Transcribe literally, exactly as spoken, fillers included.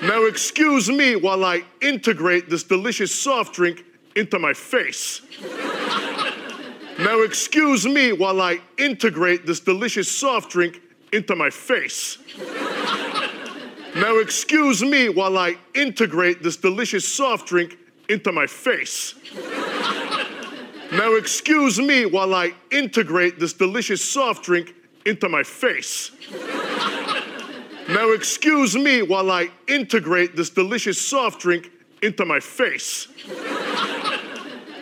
Now excuse me while I integrate this delicious soft drink into my face. Now excuse me while I integrate this delicious soft drink into my face. Now excuse me while I integrate this delicious soft drink into my face. Now excuse me while I integrate this delicious soft drink into my face. Now excuse me while I integrate this delicious soft drink into my face.